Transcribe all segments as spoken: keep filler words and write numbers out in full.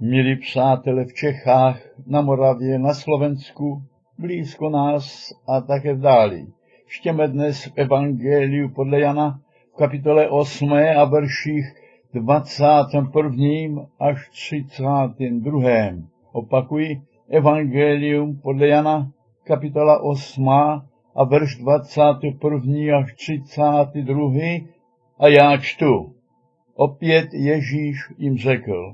Milí přátelé v Čechách, na Moravě, na Slovensku, blízko nás a také v dáli. Čtěme dnes v Evangeliu podle Jana v kapitole osmé a verších dvacátém prvním až třicátém druhém. Opakuji, Evangelium podle Jana, kapitola osmá a verš dvacátý první až třicátý druhý. A já čtu. Opět Ježíš jim řekl: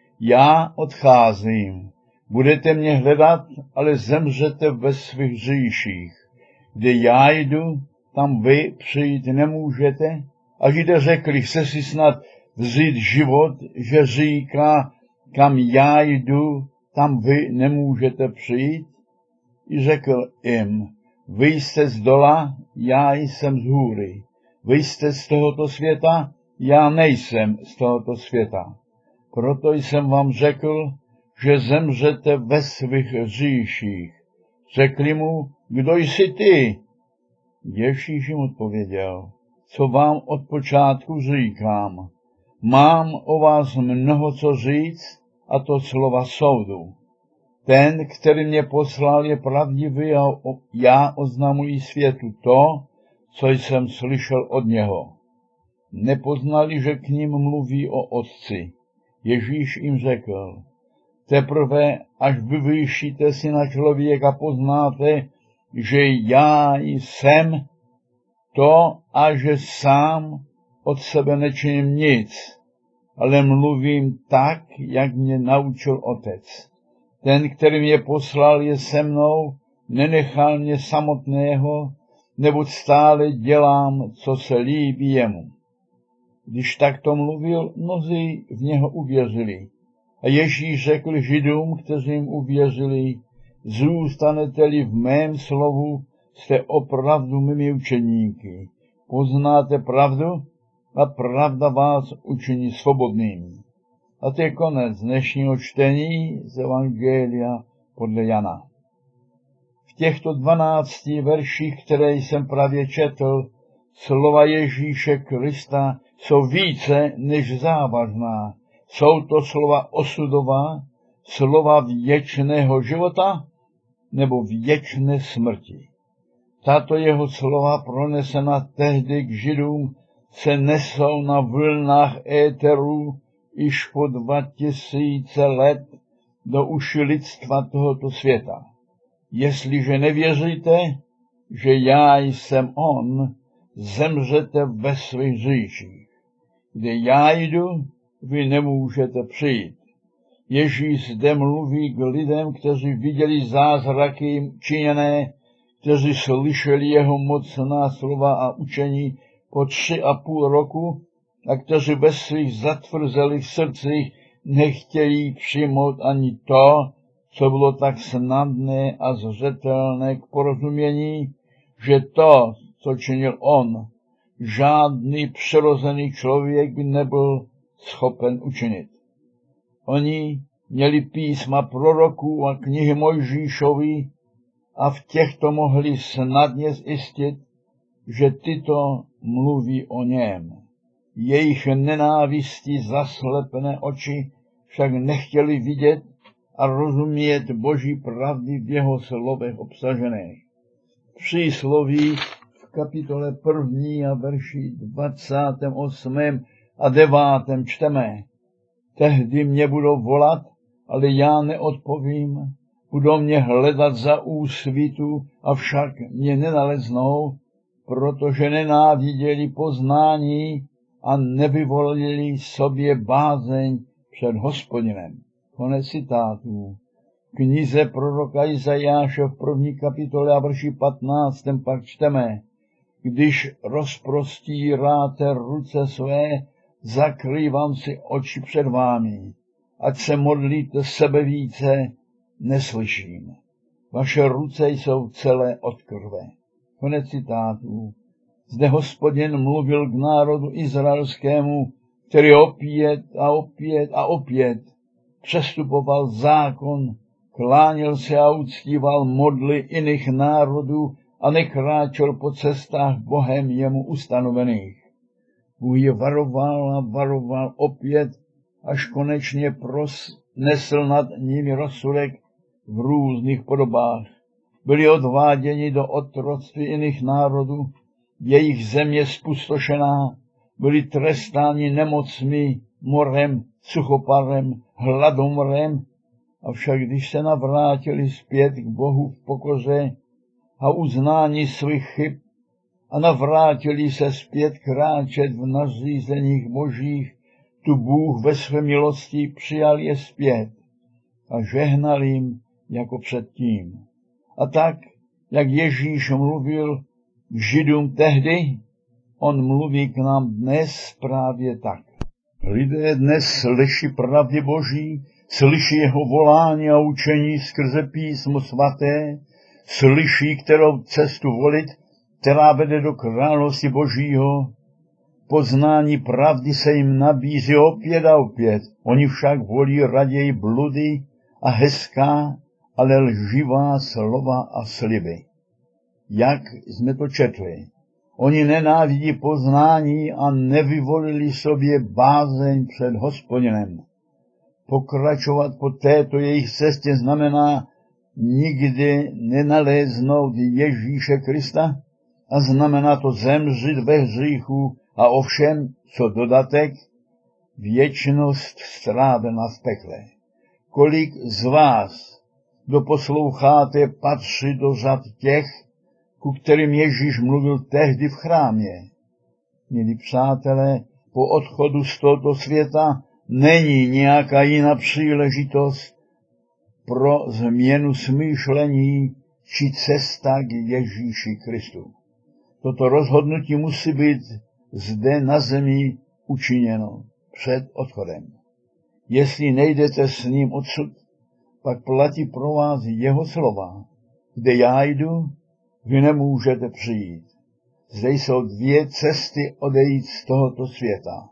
Já odcházím, budete mě hledat, ale zemřete ve svých hříších. Kde já jdu, tam vy přijít nemůžete. A Židé řekli: chce si snad vzít život, že říká, kam já jdu, tam vy nemůžete přijít? I řekl jim: vy jste z dola, já jsem z hůry. Vy jste z tohoto světa, já nejsem z tohoto světa. Proto jsem vám řekl, že zemřete ve svých hříších. Řekli mu: kdo jsi ty? Ježíš jim odpověděl: co vám od počátku říkám. Mám o vás mnoho co říct, a to slova soudu. Ten, který mě poslal, je pravdivý a já oznamuji světu to, co jsem slyšel od něho. Nepoznali, že k ním mluví o Otci. Ježíš jim řekl: teprve až vyvýšíte Syna člověka, poznáte, že já jsem to a že sám od sebe nečiním nic, ale mluvím tak, jak mě naučil Otec. Ten, který mě poslal, je se mnou, nenechal mě samotného, neboť stále dělám, co se líbí jemu. Když takto mluvil, mnozí v něho uvěřili. A Ježíš řekl Židům, kteří jim uvěřili: zůstanete-li v mém slovu, jste opravdu mými učeníky. Poznáte pravdu a pravda vás učiní svobodnými. A to je konec dnešního čtení z Evangelia podle Jana. V těchto dvanácti verších, které jsem právě četl, slova Ježíše Krista jsou více než závažná. Jsou to slova osudová, slova věčného života nebo věčné smrti. Tato jeho slova, pronesena tehdy k Židům, se nesou na vlnách éteru již po dva tisíce let do uši lidstva tohoto světa. Jestliže nevěříte, že já jsem on, zemřete ve svých hříších. Kde já jdu, vy nemůžete přijít. Ježíš zde mluví k lidem, kteří viděli zázraky činěné, kteří slyšeli jeho mocná slova a učení po tři a půl roku a kteří ve svých zatvrzelých srdcích nechtějí přijmout ani to, co bylo tak snadné a zřetelné k porozumění, že to, co činil on, žádný přirozený člověk by nebyl schopen učinit. Oni měli písma proroků a knihy Mojžíšovi a v těchto mohli snadně zjistit, že tyto mluví o něm. Jejich nenávistí zaslepené oči však nechtěli vidět a rozumět Boží pravdy v jeho slovech obsažených. Přísloví v kapitole první a verši dvacátém osmém a devátém čteme: tehdy mě budou volat, ale já neodpovím, budou mě hledat za úsvitu, avšak mě nenaleznou, protože nenáviděli poznání a nevyvolili sobě bázeň před Hospodinem. Konec citátů. V knize proroka Izajáše v první kapitole a verši patnáctém pak čteme: když rozprostíráte ruce své, zakrývám si oči před vámi, ať se modlíte sebe více, neslyším. Vaše ruce jsou celé od krve. Konec citátů. Zde Hospodin mluvil k národu izraelskému, který opět a opět a opět přestupoval zákon, klánil se a uctíval modly jiných národů a nekráčel po cestách Bohem jemu ustanovených. Bůh je varoval a varoval opět, až konečně pros nesl nad nimi rozsudek v různých podobách. Byli odváděni do otroctví jiných národů, jejich země spustošená, byli trestáni nemocmi, morem, suchoparem, hladomorem, avšak když se navrátili zpět k Bohu v pokoře a uznání svých chyb a navrátili se zpět kráčet v nařízeních božích, tu Bůh ve své milosti přijal je zpět a žehnal jim jako předtím. A tak, jak Ježíš mluvil k Židům tehdy, on mluví k nám dnes právě tak. Lidé dnes slyší pravdy Boží, slyší jeho volání a učení skrze písmo svaté, slyší, kterou cestu volit, která vede do království Božího. Poznání pravdy se jim nabízí opět a opět. Oni však volí raději bludy a hezká, ale lživá slova a sliby. Jak jsme to četli, oni nenávidí poznání a nevyvolili sobě bázeň před Hospodinem. Pokračovat po této jejich cestě znamená nikdy nenaléznout Ježíše Krista a znamená to zemřít ve hříchu a ovšem, co dodatek, věčnost strávená v pekle. Kolik z vás, kdo posloucháte, patří do řad těch, ku kterým Ježíš mluvil tehdy v chrámě? Milí přátelé, po odchodu z tohoto světa není nějaká jiná příležitost pro změnu smýšlení či cesta k Ježíši Kristu. Toto rozhodnutí musí být zde na zemi učiněno před odchodem. Jestli nejdete s ním odsud, pak platí pro vás jeho slova. Kde já jdu, vy nemůžete přijít. Zde jsou dvě cesty odejít z tohoto světa.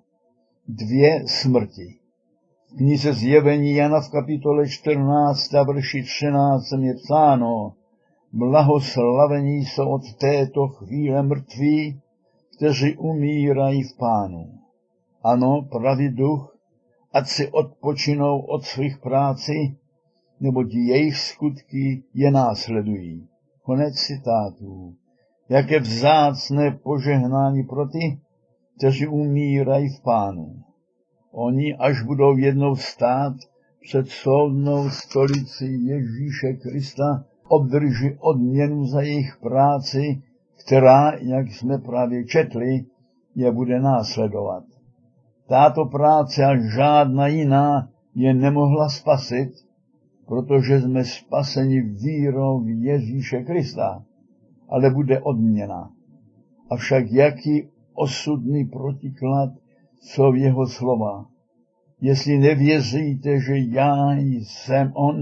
Dvě smrti. V knize Zjevení Jana v kapitole čtrnáct a verši třináct je psáno: blahoslavení jsou od této chvíle mrtví, kteří umírají v Pánu. Ano, pravý duch, ať si odpočinou od svých práci, neboť jejich skutky je následují. Konec citátů. Jaké vzácné požehnání pro ty, kteří umírají v Pánu. Oni, až budou jednou stát před soudnou stolici Ježíše Krista, obdrží odměnu za jejich práci, která, jak jsme právě četli, je bude následovat. Tato práce a žádná jiná je nemohla spasit, protože jsme spaseni vírou v Ježíše Krista, ale bude odměna. Avšak jaký osudný protiklad jsou jeho slova. Jestli nevěříte, že já jsem on,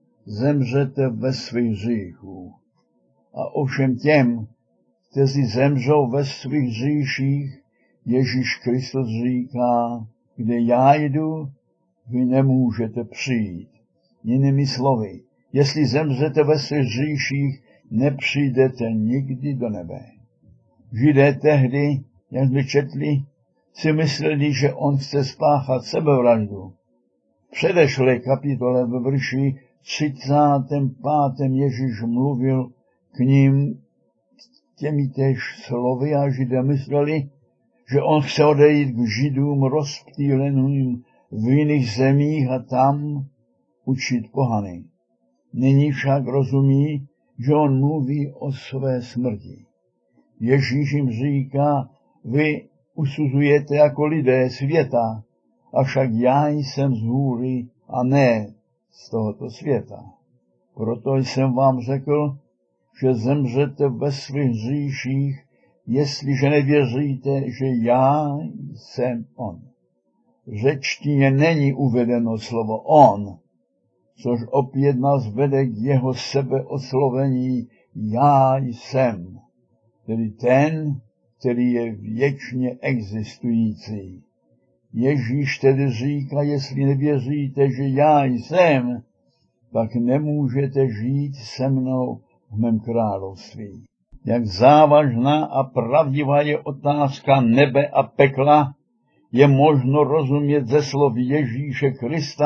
zemřete ve svých hříchů. A ovšem těm, kteří zemřou ve svých hříších, Ježíš Kristus říká, kde já jdu, vy nemůžete přijít. Jinými slovy, jestli zemřete ve svých hříších, nepřijdete nikdy do nebe. Židé tehdy, jak jsme četli, si mysleli, že on chce spáchat sebevraždu. V předešlé kapitole ve verši třicátém pátém Ježíš mluvil k ním těmi též slovy a Židé mysleli, že on chce odejít k Židům rozptýleným v jiných zemích a tam učit pohany. Nyní však rozumí, že on mluví o své smrti. Ježíš jim říká, vy usuzujete jako lidé světa, avšak já jsem z hůry a ne z tohoto světa. Proto jsem vám řekl, že zemřete ve svých hříších, jestliže nevěříte, že já jsem on. V řečtině není uvedeno slovo on, což opět nás vede k jeho sebeoslovení já jsem, tedy ten, který je věčně existující. Ježíš tedy říká, jestli nevěříte, že já jsem, pak nemůžete žít se mnou v mém království. Jak závažná a pravdivá je otázka nebe a pekla, je možno rozumět ze slov Ježíše Krista,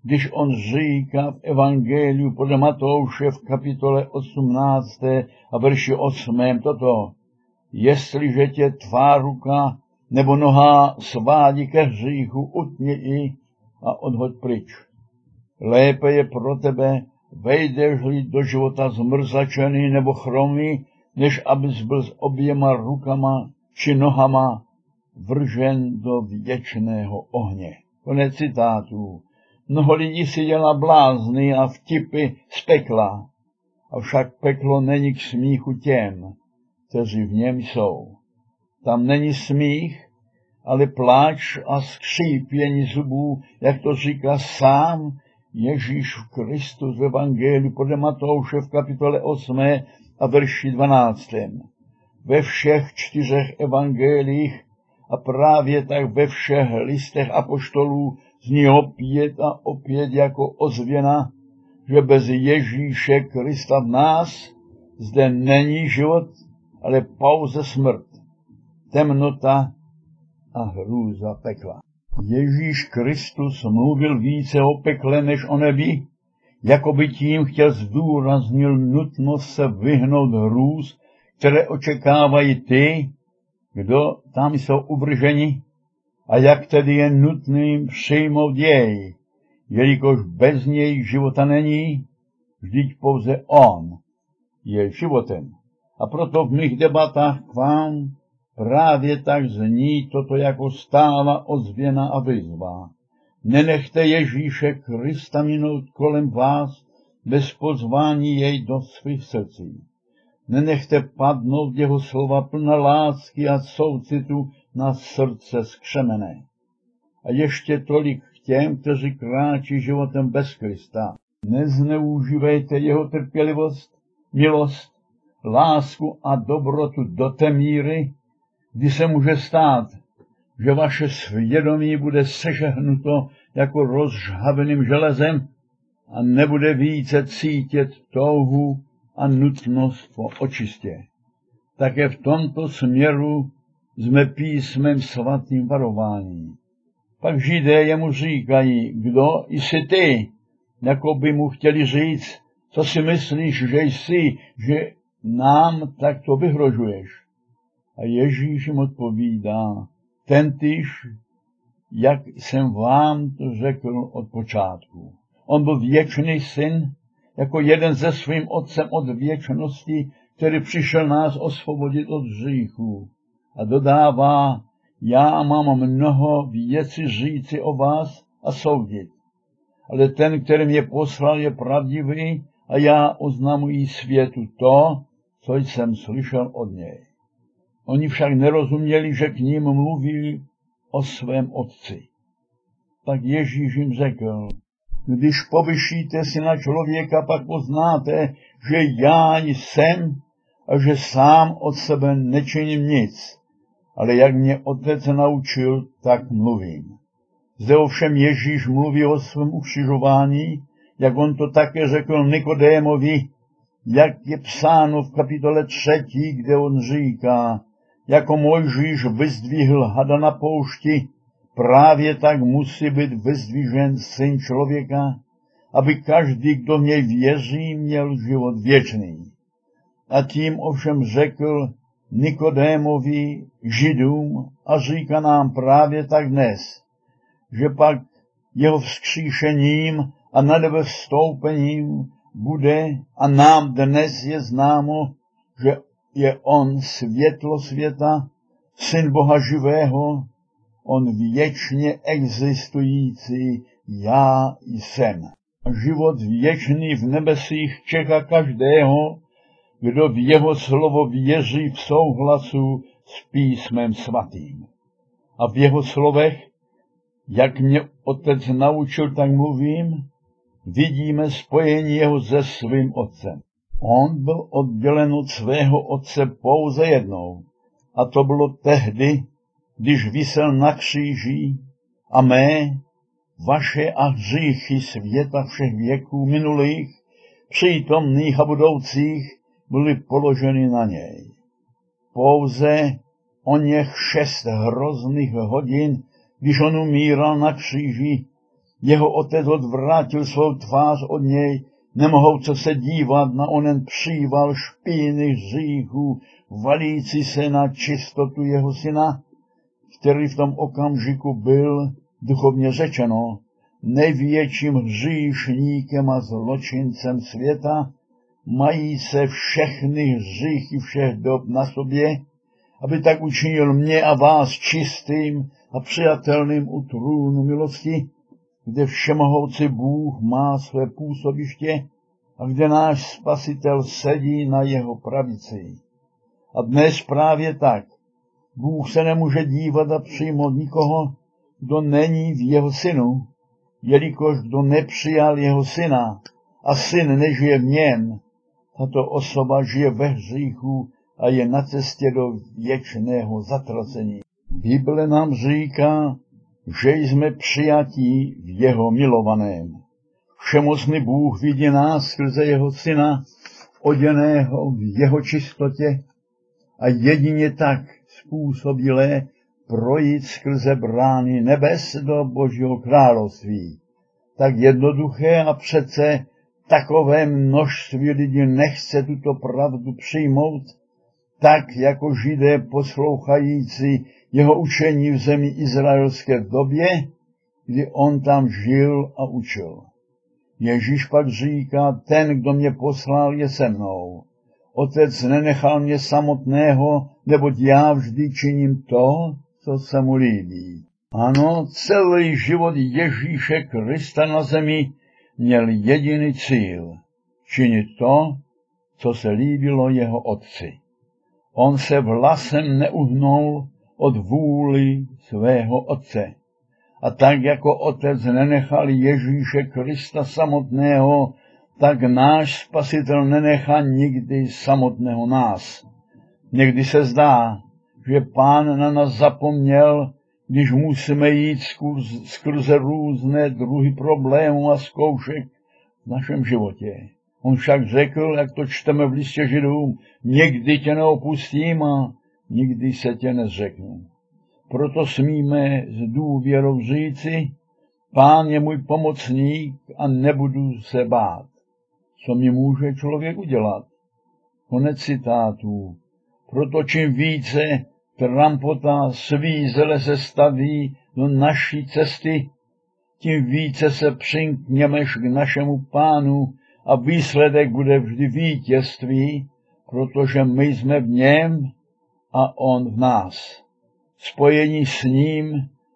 když on říká v Evangeliu podle Matouše v kapitole osmnácté a verši osmém toto: jestliže tě tvá ruka nebo noha svádí ke hříchu, utni ji a odhoď pryč. Lépe je pro tebe, vejdeš-li do života zmrzačený nebo chromý, než abys byl s oběma rukama či nohama vržen do věčného ohně. Konec citátu. Mnoho lidí si dělá blázny a vtipy z pekla, avšak peklo není k smíchu těm, kteří v něm jsou. Tam není smích, ale pláč a skřípění zubů, jak to říká sám Ježíš Kristus v Evangeliu podle Matouše v kapitole osmé a verši dvanáctém. Ve všech čtyřech evangelích a právě tak ve všech listech apoštolů zní opět a opět jako ozvěna, že bez Ježíše Krista v nás zde není život, ale pouze smrt, temnota a hrůza pekla. Ježíš Kristus mluvil více o pekle než o nebi, jako by tím chtěl zdůraznit nutnost se vyhnout hrůz, které očekávají ty, kdo tam jsou uvrženi, a jak tedy je nutným přijmout jej, jelikož bez něj života není, vždyť pouze on je životem. A proto v mých debatách k vám právě tak zní toto jako stála ozvěna a výzva. Nenechte Ježíše Krista minout kolem vás bez pozvání jej do svých srdcí. Nenechte padnout jeho slova plná lásky a soucitu na srdce skřemené. A ještě tolik k těm, kteří kráčí životem bez Krista. Nezneužívejte jeho trpělivost, milost, lásku a dobrotu do té míry, kdy se může stát, že vaše svědomí bude sežehnuto jako rozžhaveným železem a nebude více cítit touhu a nutnost po očistě. Také v tomto směru jsme písmem svatým varování. Pak Židé jemu říkají, kdo jsi ty, jako by mu chtěli říct, co si myslíš, že jsi, že nám takto vyhrožuješ. A Ježíš jim odpovídá, tentýž, jak jsem vám to řekl od počátku. On byl věčný syn, jako jeden ze svým otcem od věčnosti, který přišel nás osvobodit od hříchů. A dodává, já mám mnoho věcí říci o vás a soudit. Ale ten, který mě poslal, je pravdivý a já oznamuji světu to, co jsem slyšel od něj. Oni však nerozuměli, že k ním mluví o svém otci. Tak Ježíš jim řekl, když povyšíte syna člověka, pak poznáte, že já jsem a že sám od sebe nečiním nic, ale jak mě otec naučil, tak mluvím. Zde ovšem Ježíš mluví o svém ukřižování, jak on to také řekl Nikodémovi, jak je psáno v kapitole třetí, kde on říká, jako Mojžíš vyzdvihl hada na poušti, právě tak musí být vyzdvižen syn člověka, aby každý, kdo v něj věří, měl život věčný. A tím ovšem řekl Nikodémovi, Židům, a říká nám právě tak dnes, že pak jeho vzkříšením a na nebe vstoupením bude a nám dnes je známo, že je on světlo světa, syn Boha živého, on věčně existující, já jsem. Život věčný v nebesích čeká každého, kdo v jeho slovo věří v souhlasu s písmem svatým. A v jeho slovech, jak mě otec naučil, tak mluvím, vidíme spojení jeho se svým otcem. On byl oddělen od svého otce pouze jednou, a to bylo tehdy, když visel na kříži a mé, vaše a hříchy světa všech věků minulých, přítomných a budoucích, byly položeny na něj. Pouze o něch šest hrozných hodin, když on umíral na kříži, Jeho otec odvrátil svou tvář od něj, nemohouce se dívat na onen příval špíny hříchů, valící se na čistotu jeho syna, který v tom okamžiku byl, duchovně řečeno, největším hříšníkem a zločincem světa, mají se všechny hříchy všech dob na sobě, aby tak učinil mě a vás čistým a přijatelným u trůnu milosti, kde všemohoucí Bůh má své působiště a kde náš Spasitel sedí na jeho pravici. A dnes právě tak. Bůh se nemůže dívat a přijmout nikoho, kdo není v jeho synu, jelikož kdo nepřijal jeho syna a syn nežije v něm, tato osoba žije ve hříchu a je na cestě do věčného zatracení. Bible nám říká, že jsme přijatí v jeho milovaném. Všemocný Bůh vidí nás skrze jeho syna, oděného v jeho čistotě, a jedině tak způsobilé projít skrze brány nebes do Božího království. Tak jednoduché a přece takové množství lidí nechce tuto pravdu přijmout, tak jako Židé poslouchající jeho učení v zemi izraelské v době, kdy on tam žil a učil. Ježíš pak říká, ten, kdo mě poslal, je se mnou. Otec nenechal mě samotného, neboť já vždy činím to, co se mu líbí. Ano, celý život Ježíše Krista na zemi měl jediný cíl, činit to, co se líbilo jeho otci. On se vlasem neuhnul od vůli svého otce. A tak jako otec nenechal Ježíše Krista samotného, tak náš Spasitel nenechá nikdy samotného nás. Někdy se zdá, že Pán na nás zapomněl, když musíme jít skrze, skrze různé druhy problémů a zkoušek v našem životě. On však řekl, jak to čteme v listě Židům, někdy tě neopustím a nikdy se tě nezřeknu. Proto smíme s důvěrou říci, Pán je můj pomocník a nebudu se bát. Co mi může člověk udělat? Konec citátů. Proto čím více trampota svízele se staví do naší cesty, tím více se přinkněmeš k našemu Pánu a výsledek bude vždy vítězství, protože my jsme v něm a on v nás. Spojení s ním,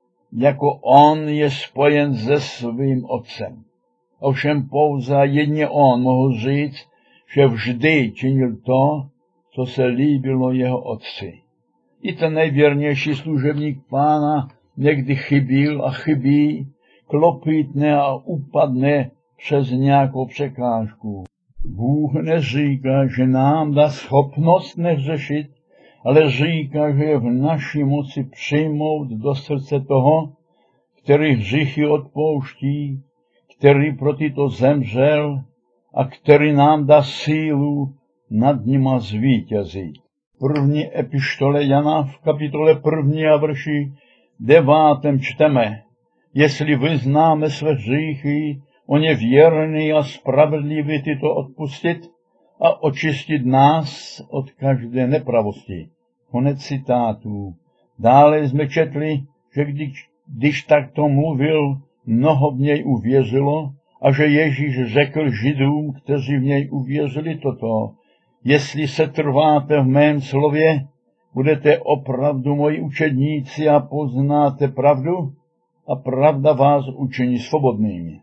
jako on je spojen se svým otcem. Ovšem pouze jedně on mohl říct, že vždy činil to, co se líbilo jeho otci. I ten nejvěrnější služebník Pána někdy chybil a chybí, klopítne a upadne přes nějakou překážku. Bůh neříká, že nám dá schopnost neřešit, ale říká, že je v naší moci přijmout do srdce toho, který hříchy odpouští, který pro tyto zemřel a který nám dá sílu nad nima zvítězit. První epištole Jana v kapitole první a verši devátém čteme, jestli vyznáme své hříchy, on je věrný a spravedlivý tyto odpustit a očistit nás od každé nepravosti. Konec citátů. Dále jsme četli, že když, když takto mluvil, mnoho v něj uvěřilo a že Ježíš řekl Židům, kteří v něj uvěřili toto, jestli se trváte v mém slově, budete opravdu moji učedníci a poznáte pravdu a pravda vás učiní svobodnými.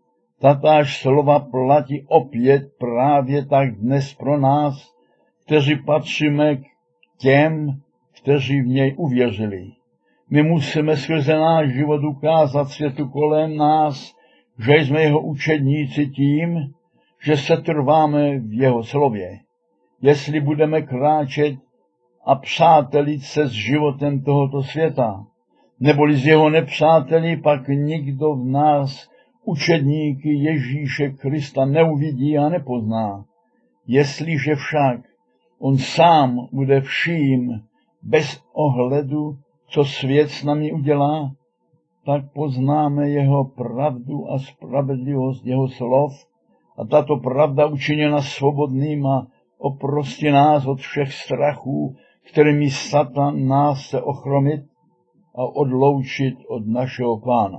Tatáž slova platí opět právě tak dnes pro nás, kteří patříme k těm, kteří v něj uvěřili. My musíme skrze náš život ukázat světu kolem nás, že jsme jeho učedníci tím, že se trváme v jeho slově. Jestli budeme kráčet a přátelit se s životem tohoto světa, neboli z jeho nepřáteli, pak nikdo v nás učedníky Ježíše Krista neuvidí a nepozná. Jestliže však on sám bude vším, bez ohledu, co svět s námi udělá, tak poznáme jeho pravdu a spravedlivost jeho slov a tato pravda učiní nás svobodným a oprostí nás od všech strachů, kterými Satan nás chce ochromit a odloučit od našeho Pána.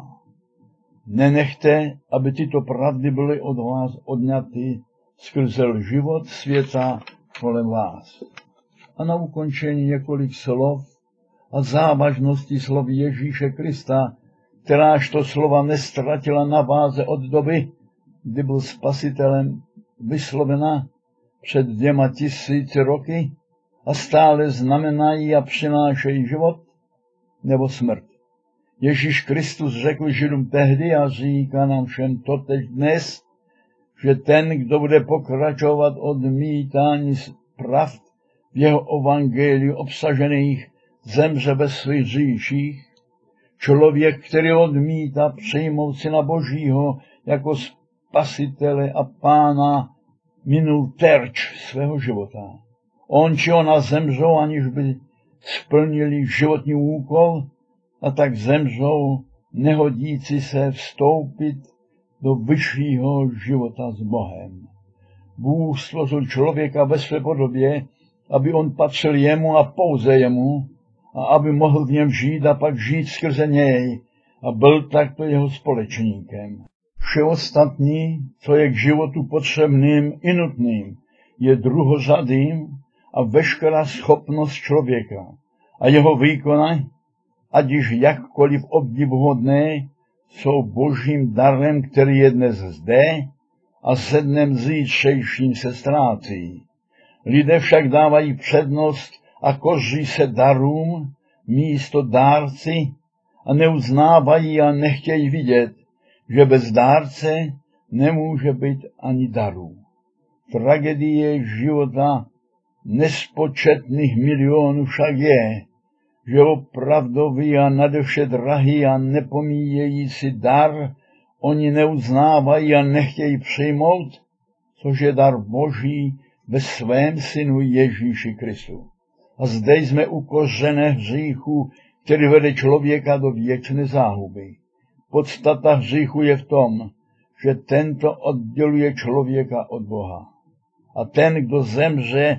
Nenechte, aby tyto pravdy byly od vás odňaty skrze život světa kolem vás. A na ukončení několik slov a závažnosti slov Ježíše Krista, kteráž to slova nestratila na váze od doby, kdy byl spasitelem vyslovena před dvěma tisíci roky a stále znamenají a přinášejí život nebo smrt. Ježíš Kristus řekl Židům tehdy a říká nám všem totež dnes, že ten, kdo bude pokračovat odmítání pravd v jeho evangeliu obsažených, zemře ve svých hříších. Člověk, který odmítá přijmout Syna Božího jako spasitele a Pána, minul terč svého života. On či ona zemřou, aniž by splnili životní úkol, a tak zemřou, nehodící se vstoupit do vyššího života s Bohem. Bůh stvořil člověka ve své podobě, aby on patřil jemu a pouze jemu, a aby mohl v něm žít a pak žít skrze něj a byl takto jeho společníkem. Vše ostatní, co je k životu potřebným i nutným, je druhořadým a veškerá schopnost člověka a jeho výkony, ať již jakkoliv obdivuhodné, jsou božím darem, který je dnes zde a se dnem zítřejším se ztrácí. Lidé však dávají přednost a koří se darům místo dárci a neuznávají a nechtějí vidět, že bez dárce nemůže být ani darů. Tragédie života nespočetných milionů však je, že opravdový a nadevše drahý a nepomíjející dar oni neuznávají a nechtějí přijmout, což je dar Boží ve svém Synu Ježíši Kristu. A zde jsme u kořene hříchu, který vede člověka do věčné záhuby. Podstata hříchu je v tom, že tento odděluje člověka od Boha. A ten, kdo zemře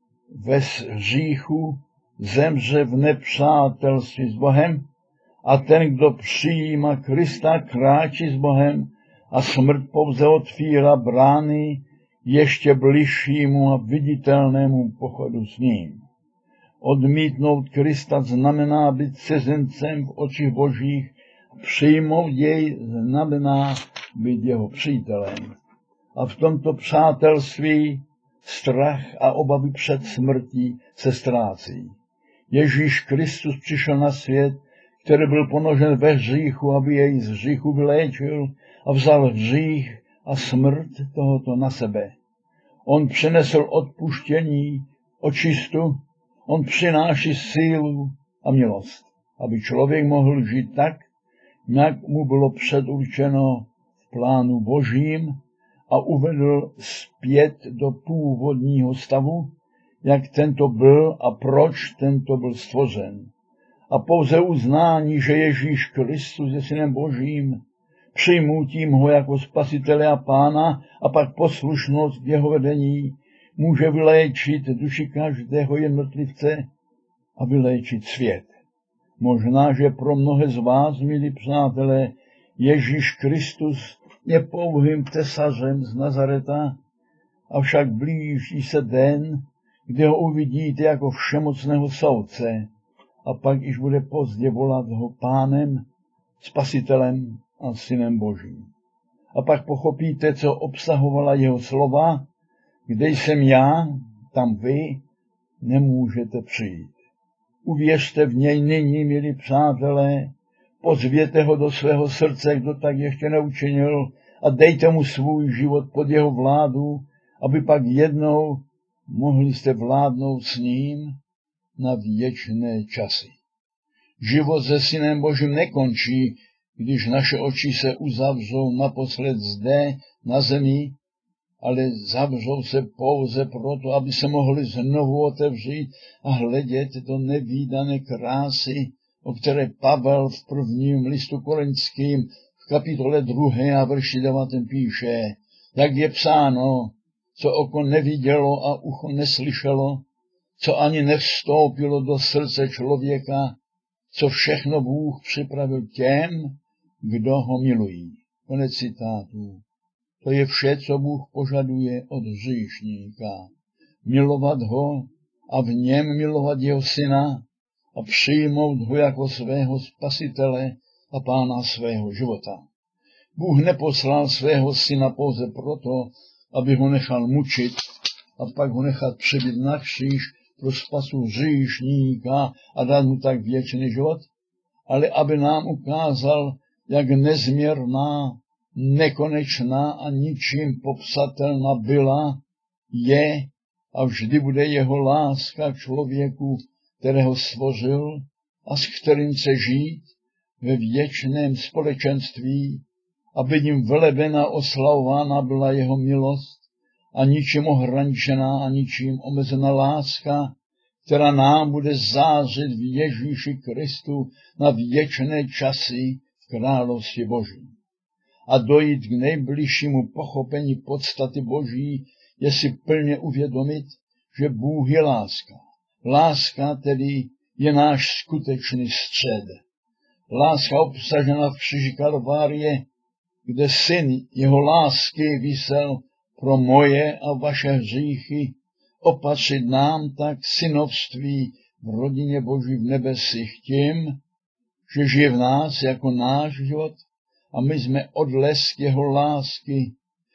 ve hříchu, zemře v nepřátelství s Bohem, a ten, kdo přijímá Krista, kráčí s Bohem a smrt pouze otvírá brány ještě bližšímu a viditelnému pochodu s ním. Odmítnout Krista znamená být cizincem v očích Božích, přijmout jej znamená být jeho přítelem. A v tomto přátelství strach a obavy před smrtí se ztrácí. Ježíš Kristus přišel na svět, který byl ponožen ve hříchu, aby jej z hříchu vyléčil a vzal hřích a smrt tohoto na sebe. On přinesl odpuštění, očistu, on přináší sílu a milost, aby člověk mohl žít tak, jak mu bylo předurčeno v plánu Božím a uvedl zpět do původního stavu, jak tento byl a proč tento byl stvořen. A pouze uznání, že Ježíš Kristus je Synem Božím, přijmutím ho jako spasitele a Pána a pak poslušnost jeho vedení může vyléčit duši každého jednotlivce a vyléčit svět. Možná, že pro mnohé z vás, milí přátelé, Ježíš Kristus je pouhým tesařem z Nazareta, avšak blíží se den, kdy ho uvidíte jako všemocného soudce a pak již bude pozdě volat ho Pánem, Spasitelem a Synem Božím. A pak pochopíte, co obsahovala jeho slova, kde jsem já, tam vy nemůžete přijít. Uvěřte v něj nyní, milí přátelé, pozvěte ho do svého srdce, kdo tak ještě neučinil, a dejte mu svůj život pod jeho vládu, aby pak jednou mohli jste vládnout s ním na věčné časy. Život se Synem Božím nekončí, když naše oči se uzavřou naposled zde na zemi, ale zavřou se pouze proto, aby se mohli znovu otevřít a hledět do nevídané krásy o které Pavel v prvním listu Korinským v kapitole druhé a verši devátém píše, jak je psáno, co oko nevidělo a ucho neslyšelo, co ani nevstoupilo do srdce člověka, co všechno Bůh připravil těm, kdo ho milují. Konec citátu. To je vše, co Bůh požaduje od hříšníka. Milovat ho a v něm milovat jeho syna a přijmout ho jako svého spasitele a pána svého života. Bůh neposlal svého syna pouze proto, aby ho nechal mučit a pak ho nechat přibít na kříž pro spasu hříšníka a dát mu tak věčný život, ale aby nám ukázal, jak nezměrná, nekonečná a ničím popsatelná byla, je a vždy bude jeho láska k člověku, kterého stvořil a s kterým chce žít ve věčném společenství, aby jim velebena oslavována byla jeho milost a ničím ohraničená a ničím omezená láska, která nám bude zářit v Ježíši Kristu na věčné časy v království Boží. A dojít k nejbližšímu pochopení podstaty Boží je si plně uvědomit, že Bůh je láska. Láska tedy je náš skutečný střed. Láska obsažená v kříži Kalvárie, kde syn jeho lásky visel pro moje a vaše hříchy, opatřit nám tak synovství v rodině Boží v nebesích tím, že žije v nás jako náš život a my jsme odlesk jeho lásky,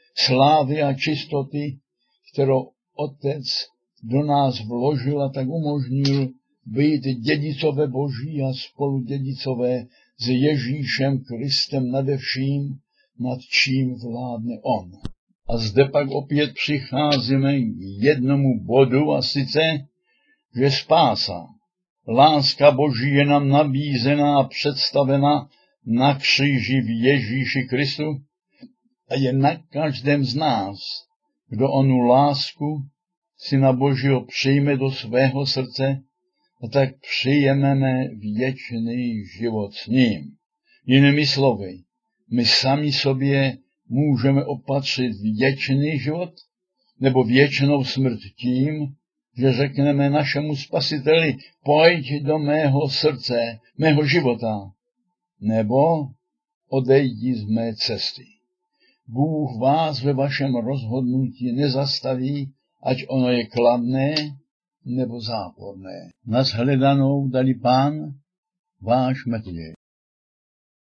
slávy a čistoty, kterou Otec do nás vložil a tak umožnil být dědicové Boží a spolu dědicové s Ježíšem Kristem nade vším, nad čím vládne on. A zde pak opět přicházíme k jednomu bodu, a sice, že spása, láska Boží je nám nabízená a představena na kříži v Ježíši Kristu a je na každém z nás, kdo onu lásku Syna Božího přijme do svého srdce a tak přijmeme věčný život s ním. Jinými slovy, my sami sobě můžeme opatřit věčný život nebo věčnou smrt tím, že řekneme našemu Spasiteli, pojď do mého srdce, mého života, nebo odejdi z mé cesty. Bůh vás ve vašem rozhodnutí nezastaví, ať ono je kladné nebo záporné. Nashledanou, dali Pán, váš Matěj.